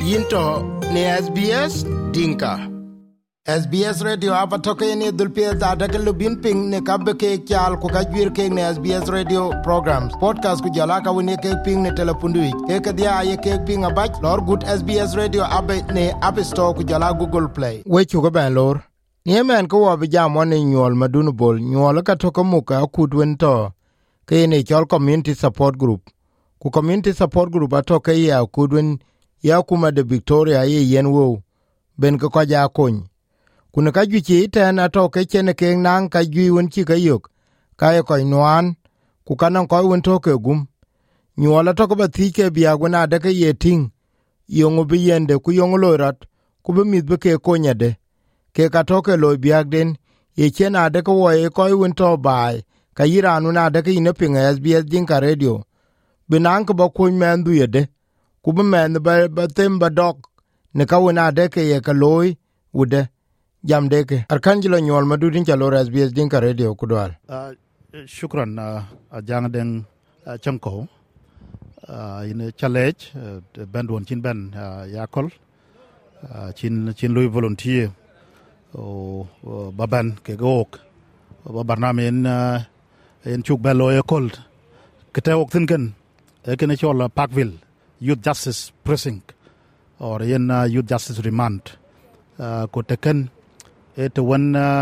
Yinto ne SBS Dinka. SBS Radio apatoke ne dulpia da daga lubin ping ne kabbe ke kyal ko kajwir ke ne SBS Radio programs podcast ku jala ka woni ke ping ne telepundu e ka dia ye ke ping abaj lor good SBS Radio abe ne App Store ku jala Google Play we chu go ben lor ne men ko wa bija mo ne nyol madunu bol nyol ka to ko muka kudwen to ke ne chol community support group ku community support group atoke ya kudwen ya kuma de Victoria ye yen wo ben ko ja kon kuna ka ju chi ten atoke chene ke nan ka ju won chi ka yok ka ko nwan ku kanan ko won to ke gum nyola to ko ba ti ke bia guna de ke ye ting yongo bi yende ku yongo lorat ku be mit be ke konyade ke ka to ke lo bia den ye chena de ko wo e ko won to bai ka yiranu na de ke ine pinga SBS Dinka Radio binan ko ba kun men du yede ku be men ba tem ba dok ne ka wona de ke ye ka loy ude jam de ke arkanjilo nyol madudin cha lo SBS Dinka Radio kudwal shukran jang den chanko in challenge band won chin ben yakol chin loy volunteer o baban ke gok barnamen en chuk belo yakol kete ok tin ken ekene chola Parkville Youth Justice Precinct or in Youth Justice Remand ko teken et one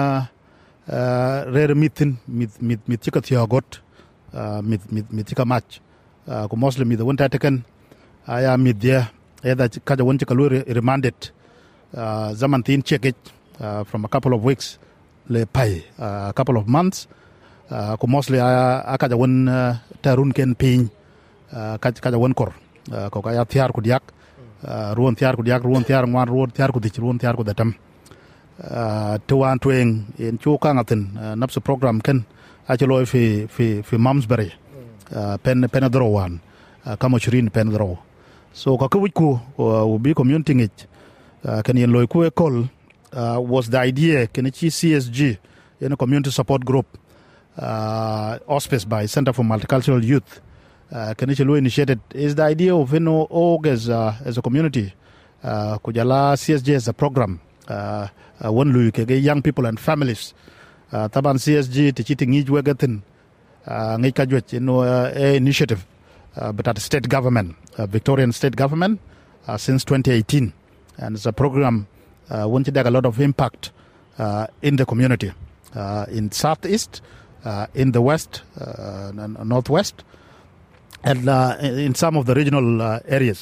rare meeting mit chika thiagot mit chika match ko mostly mit the one teken aya mit dia either kaja one chika remanded zaman tin check it from a couple of weeks le pay a couple of months ko mostly akaja one tarun ken pin kaja one kor ko kaya thiar ku diak ruon thiar ku diak ruon thiar ngwan ruon thiar ku dich ruon thiar ku datam tuan tueng in chuka ngatin napse program ken achelo fi Mamsbury pen drowan kamo chirin pen dro so ka ku bi community ngich ken yen loy ku ekol was the idea ken chi CSG in a community support group auspiced by Center for Multicultural Youth Kenichelu initiated is the idea of org as a community kujala CSG as a program one lu ke young people and families taban CSG teaching each wegatin ngai kajwet initiative but at the state government Victorian state government since 2018 and it's a program want to have a lot of impact in the community in southeast in the west northwest and in some of the regional areas.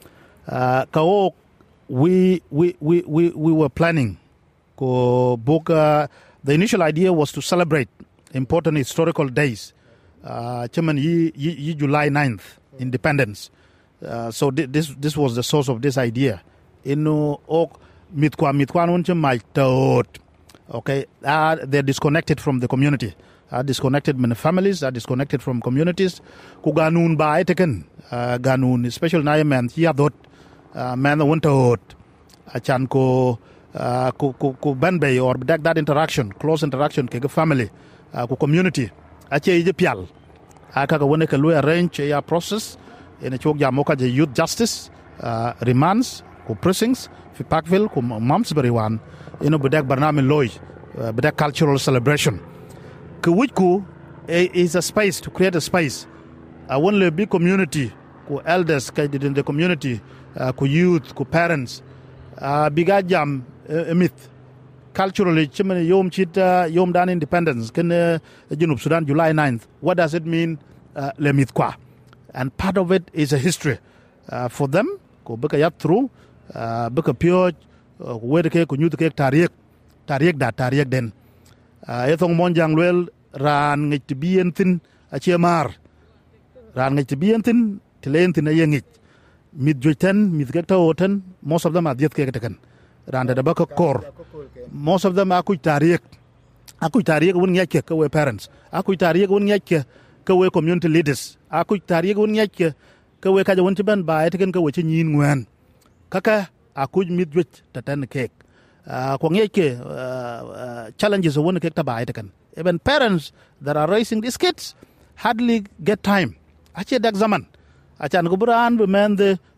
We were planning to book. The initial idea was to celebrate important historical days. July 9th, Independence. So this was the source of this idea. Okay, they're disconnected from the community. Are disconnected many families, are disconnected from communities. Ku ganun ba eteken ganun special na man here dot man want to achan ko banbay or that interaction close interaction ke family ku community ache je pial aka ga wona ka lo arrange ya process in a chok jamoka je youth justice remands ku precincts fi Parkville ku Mamsbury one bedak barname loy bedak cultural celebration Kuwiku is a space to create a space. Only big community, ku elders in the community, ku youth, ku parents. Bigajam myth. Culturally, chimney yom chita yom dan independence. Ken Junub Sudan July 9th. What does it mean? Le myth kwa. And part of it is a history for them. Ku beka yap through. Beka pure. Where ke ku nyut ke tariek den. Ethong monjang luel ran ngit bientin achiemar ran ngit bientin tilentin ayengit mid joiten mid gekta oten most of them are diet kekeken ran da baka kor most of them aku tariek won nyake ka we parents aku tariek won nyake ka we community leaders aku tariek won nyake ka we kaja won tiban ba eteken ka we chin ngwan kaka aku mid jot tatan kek ko ngeke challenges won kek ta ba eteken even parents that are raising these kids hardly get time ache dak zaman achan go bran be men the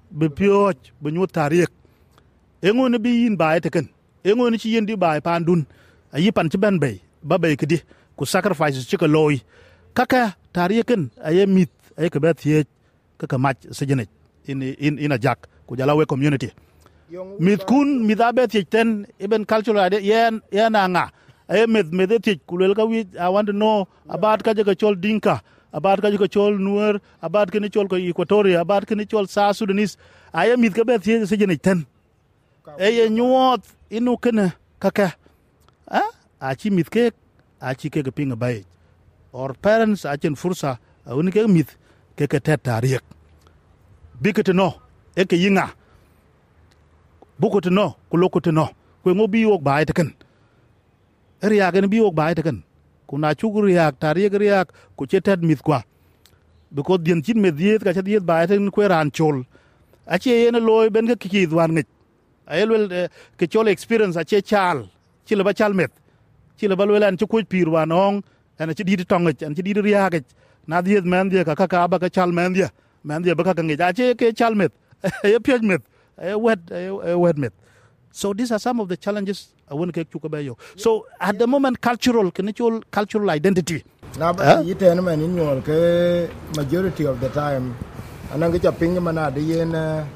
be pioj be nyut tarik engo ne bi yin bae teken engo ne chi yin di bae pandun ayi pan ci ben bay ba bay kidi ku sacrifices ci ko loy kaka tariken aye mit aye ke bethie ka match sejene in a jack ku jalawe community mit kun mit abethie ten even cultural yen nga aye med ethie kulel ka wi I want to know about ka je chol dinka about ka je chol nuer about ka ni chol ko equatoria about ka ni chol South Sudanese aye mit ka bethie sejene ten aye nyuot inu kana kaka achi mit ke achi ke pinga bay or parents achen fursa uni ke mit ke tet tarik bikete no e ke yinga bukote no kulokote no ko ngobi ok bay teken riya gen bi ok bay teken kuna chugri yak tarik riyak ku chetet mit kwa because dien chin med diet ka diet bay ten ko ran chol achi ene loy ben ke ki dwan ngit ayel ke chol experience achi chal chile ba chal met chile ba welan ci kuj pir wanong ana ci di tong an ci di riya na diet men dia ka ba ka chal men dia ba ka ngi ja che ke chal met e pyoj met e wet met. So these are some of the challenges I want to take bayo. So at the moment cultural identity na ba yiten men in yol ke majority of the time anang ke chaping mana de yen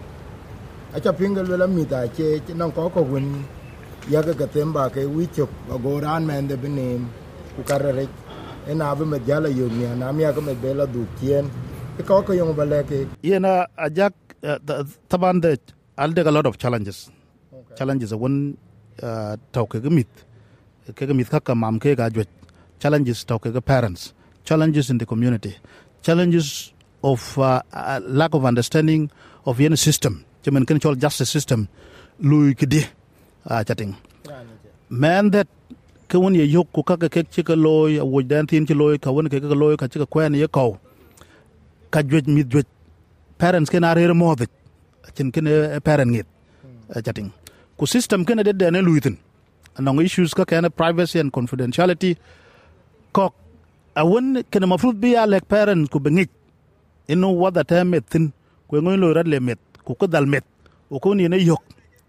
a chaping le mi ta che nong ko win ya ka temba ke wichok agoran men de benim ku karere ena be medjala yumia na mi ka me bela du kien ko yong baleke yena ajak taban de alde a lot of challenges one tauke gemit ka mam ke ga jwe challenges tauke ga parents challenges in the community challenges of lack of understanding of any system jemen kan chol justice system lui kidi chatting man that ke won ye yok ku ka ke ci ka loy wo dan tin ci loy ka won ke ka loy ka ci ka kwen ye ko ka jwej mi jwej parents ken are mo de cin ken parent ngit chatting ku system ken de ne luitin anong issues ka ken privacy and confidentiality ko a won ken ma fruit bi ya lek parents ku bengit ino what that time tin ku ngoy loy rad le met ku ko dal met o ko ni ne yok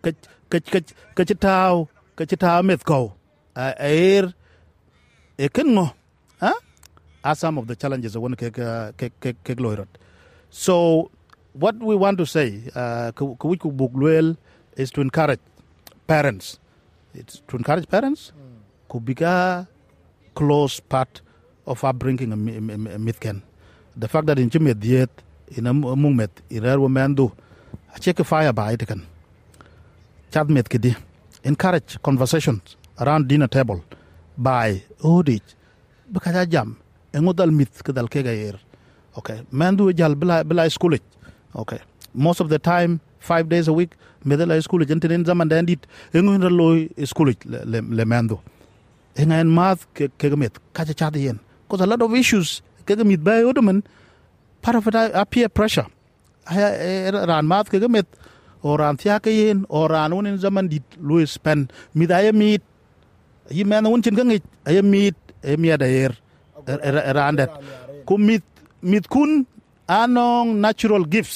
ka ci taw met ko air e kenno are some of the challenges one ke loyrot. So what we want to say ku bugluel is to encourage parents ku biga close part of upbringing a mitken the fact that in jimet diet in a moment irar womandu check fire by it kan chat met kidi encourage conversations around dinner table by odich bakaja jam engodal mit kedal ke gayer okay mandu jal bla school okay most of the time 5 days a week medela school jentenen zaman dandit engon loy school le mandu engan math ke met kaja chat yen cause a lot of issues ke mit by odoman part of it appear pressure ran math ke met oran thia ke yen oran unin zaman dit Louis Pen midaya mit yi men un chin gangi ay mit da yer randet ku mit kun anong natural gifts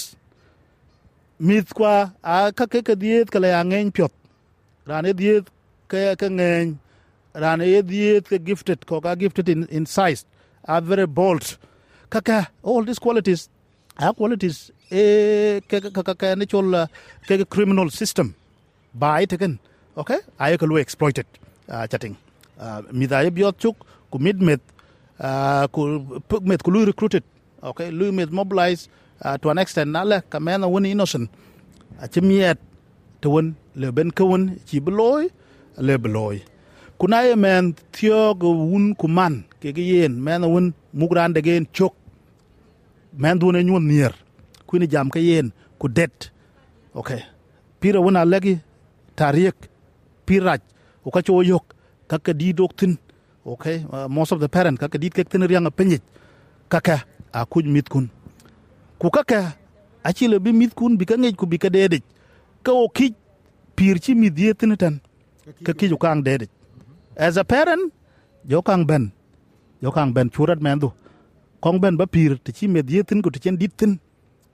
mit kwa ka ke diet kala ngen pyot ran diet ke ngen ran diet ke gifted ko ka gifted in size are very bold kaka all these qualities are qualities ke natural ke criminal system by taken okay I can exploited chatting midaya biochuk ku midmet ku pugmet ku recruited okay lu met mobilize to an extent nala kamena woni innocent achimiet to won le ben kawon chi bloy le bloy kuna ye men thio go wun kuman ke yen men won mugran de gen chok men dune nyun nier kuni jam ka yen ku det okay pira wona legi tarik piraj o ka cho yok ka di doktin okay most of the parent ka di kek tin riang penyit kaka a kuj mit kun ku kaka a chi le bi mit kun bi ka ngej ku bi ka dede ka o ki pir chi mi die tin tan ka ki ju kang dede as a parent jo kang ben churat mendu kong ben ba pir ti chi me die tin ku ti chen dit tin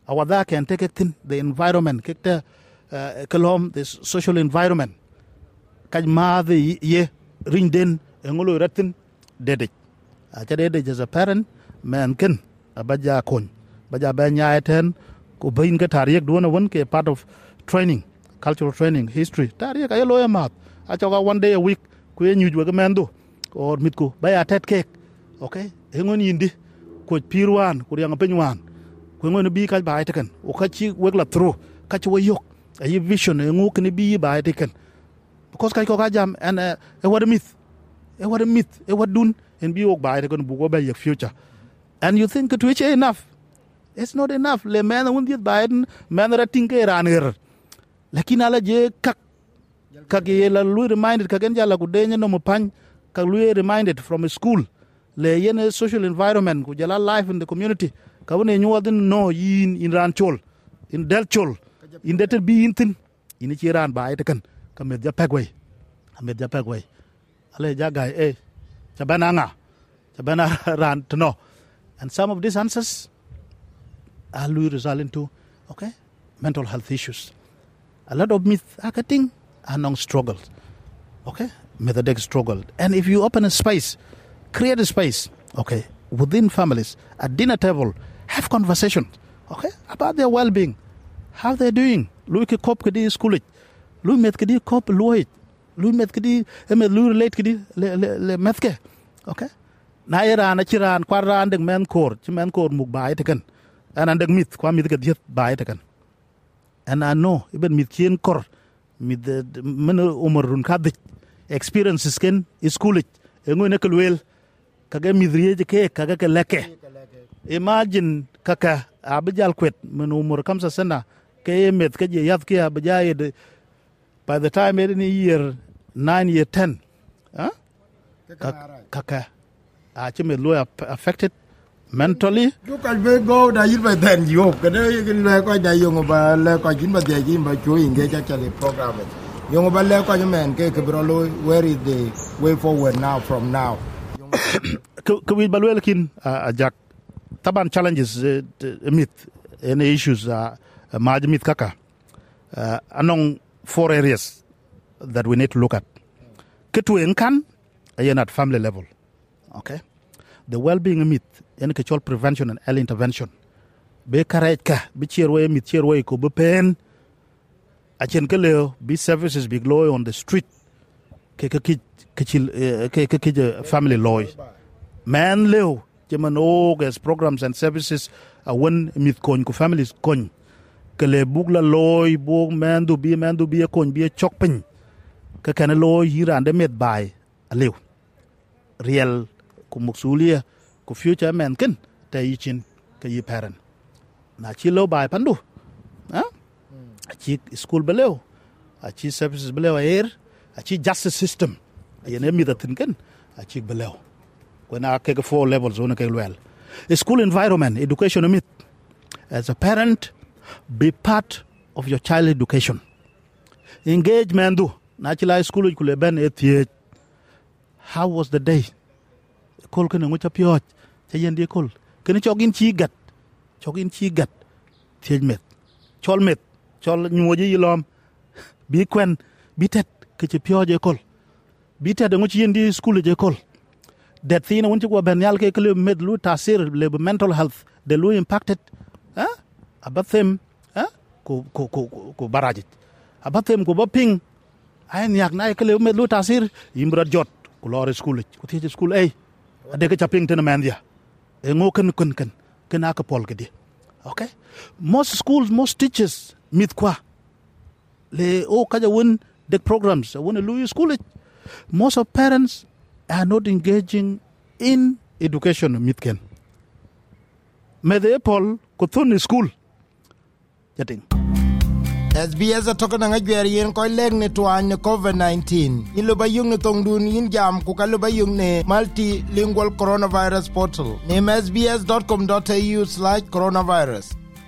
awada can take it in the environment kekta kalom the social environment kaj ma the ye rinden ngolo ratin dede acha dede as a parent man ken abaja kon baja ba nya ten ko bain ka tariek duona won ke part of training, cultural training, history tariek ay loya mat acha ga one day a week ku nyuj wa mendo or mitko baya tet cake okay ngon yindi ko pirwan ko yang penywan ko ngon bi ka ba itekan o ka chi wegla through ka chi wayok ay vision ngu kni bi ba itekan because ka ko ka jam and e what a myth e what dun en bi ok ba itekan bu go ba your future and you think it which enough. It's not enough. Le man won diet Biden man rating ke raner. Lakin ala je kak ye la lu reminded kagen jala kudenya no mopan kak lu reminded from a school. Le yen social environment ku jala life in the community. Kawne nyuadin no yin in ranchol in delchol in that be intin in chiran ba itekan kamed ja pegway. Ale jagai chabana ran to know. And some of these answers are result into mental health issues. A lot of myth marketing are non struggles. Methodic struggle. And if you open a space, create a space, within families, at dinner table, have conversations, about their well-being, how they're doing. Lui ke kop kedi school, lui met kedi kop lui met kedi lui relate kedi le metke, Na iran chiran kwaran deng men kor muk bai teken. And andek myth kwa myth get bai teken. And I know even myth chien kor myth men umur run kadik experiences ken school engo ne kelwel kage myth riye ke kage ke leke. Imagine kaka abijal kwet men umur kamsa sana ke myth ke je yat ke abijay by the time in year 9 year 10 kaka actually affected mentally. Look at we go da yit ba den yo ke de le ko da yo ba le ko jin ba de jin ba chu engage actually program yo ba le ko men ke bro lo where is the way forward now from now ke we ba lo kin ajak taban challenges myth and issues maj myth kaka anong 4 areas that we need to look at ketu enkan at family level. The well-being myth, and control prevention and early intervention. Be courage ka, be cheerway, myth cheerway, ko be pen. Achen keleo, be services, be glory on the street. Ke family law. Man leo, jeman oges programs and services. One myth coin ko families coin. Kele bugla loy, bog man do be a coin, be a chokpin. Ke kana loy here and the myth by a leo. Real. Ku muksulia ku future man ken ta yichin ka yi parent na chi lo bai pandu chi school beleo chi services beleo air chi justice system yene mi da tin ken chi beleo when I ke 4 levels on ke well school environment education myth as a parent be part of your child education engagement do na chi la school ku le ben etie how was the day kol ken ngo chapiot chayen die kol ken chogin chi gat tiejmet chol nyuoje yilom bi kwen bitet ke chapio je kol bitet ngo chi yendi school je kol that thing won chwa ben yal ke kle med lu tasir le mental health de lu impacted abathem ko barajit abathem ko baping ay nyak na ke le med lu tasir imbra jot ko lore school ko tie school ay ade ke chaping tena mandia ngo ken aka pol gedi most schools most teachers mit kwa le kaja won the programs won lu school most of parents are not engaging in education mit ken me de pol ko thon school jating SBS atoka nga gwer yen ko leg ne twan COVID-19 in lo bayung ne tongdun yin jam ku ka lo bayung ne multilingual coronavirus portal ne sbs.com.au/coronavirus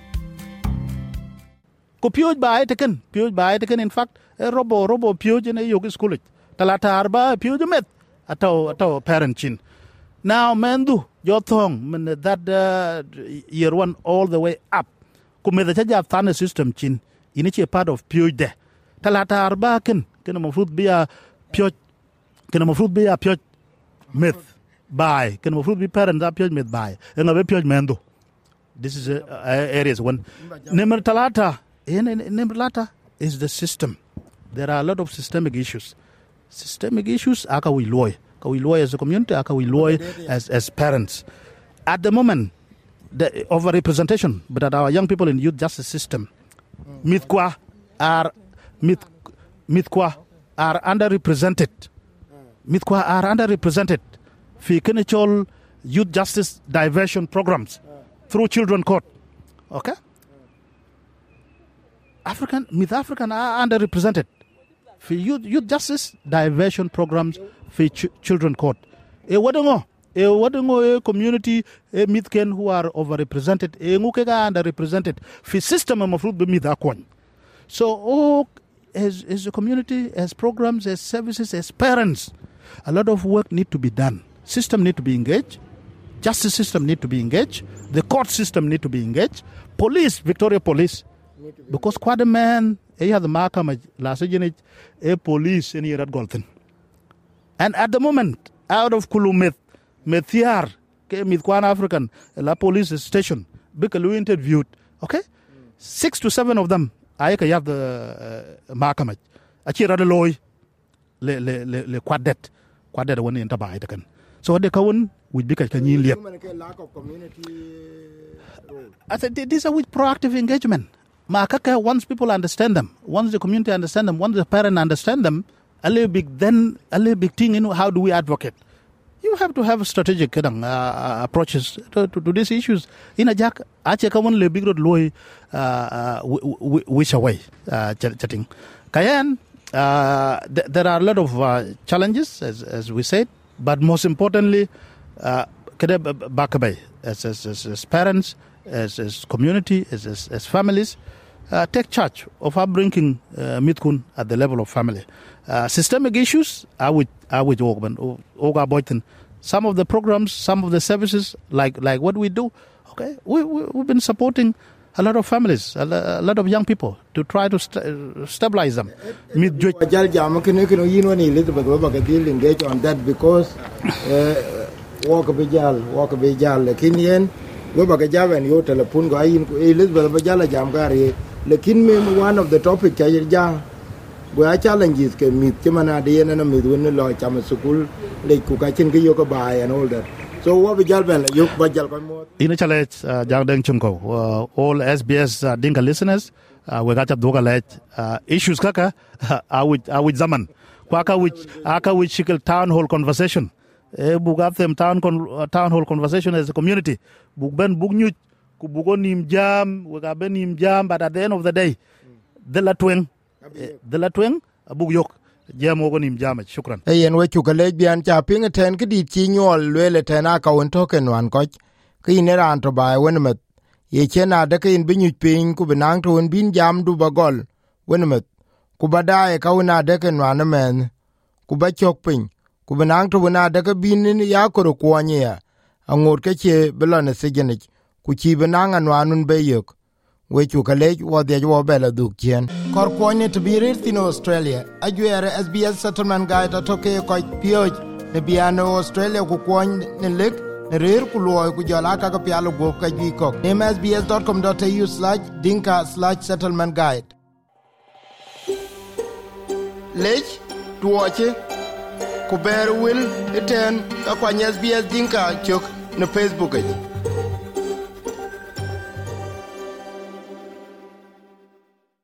ko pioj bae teken in fact robo pioj ne yogi school talata arba pioj met ato parent chin now mendu your thong that year 1 all the way up kumeda cha jab thane system chin inichi part of pure de talata arba ken mafrut biya pure ken mafrut biya pure myth by ken mafrut bi parent da pure myth by nga be pure mendo. This is areas when number talata is the system. There are a lot of systemic issues aka we loy as a community, aka we loy as parents. At the moment, the overrepresentation, but at our young people in youth justice system, Mithkwa are underrepresented. Mithkwa are underrepresented. Fi kenichol youth justice diversion programs through children court. Okay? African are underrepresented. For youth justice diversion programs for children court. A community Mithken who are overrepresented, ngukega underrepresented. For system of fruit be Mithakwan. So as a community, as programs, as services, as parents, a lot of work need to be done. System need to be engaged. Justice system need to be engaged. The court system need to be engaged. Police, Victoria Police, because quite a man, the mahakama last unit, a police in here at Golden. And at the moment, out of Kulumeth, Methiar, Mithkwan African, la police station, because we interviewed, okay, 6 to 7 of them, I have the mahakama. Achira de loy, le quadet one in Tabai. So what they call with big lack of community. I said these are with proactive engagement. Once people understand them, once the community understand them, once the parent understand them, a little big thing. How do we advocate? You have to have strategic approaches to these issues. In a jack, ache kawan le big road loy wish away chatting. Kayan, there are a lot of challenges as we said, but most importantly, Bakabay as parents, as community, as families, take charge of upbringing Mithkun at the level of family. Systemic issues are with Oga Boyton. Some of the programs, some of the services, like what we do, okay, we've been supporting a lot of families, a lot of young people to try to stabilize them. Elizabeth engage on that because walk a bijal lakini go bagajal and yo telepon go ayin Elizabeth bajala jamgari lakin me one of the topic ja go challenges ke mit chimana de na mit won lo cham school le ku ka chin ke yo ko bai and all that. So what bijal ben yo bajal ko mo ina challenge jangdeng chumko all SBS Dinka listeners we got doga let issues kaka with zaman kwaka which town hall conversation bugap them town hall conversation as a community bugben bugnu ku bugonim jam we ga benim jam, but at the end of the day the latweng bug yok jam ogonim jam. Shukran yen we chukale bian cha ping ten kidi chi nyol lele tena ka won token wan ko ki ne ran to bai wenmet ye chena de kin binyu ping ku benang to bin jam du bagol wenmet ku badae ka una de ken wan men ku ba chok ping ku benang to una de ka bin ni ya ko ko anya angor ke che belone segenik ku chi benang anwanun beyok we chukale wo de wo bela dukien kor kwonye to be in Australia ajuere SBS settlement guide atoke ko pioj ne biano Australia ku kwon ne lek ne rer ku lo ku jala ka pialo go ka gi ko sbs.com.au/dinka/settlement guide lech tuoche ku ber wil eten ka kwanya SBS Dinka chok ne Facebook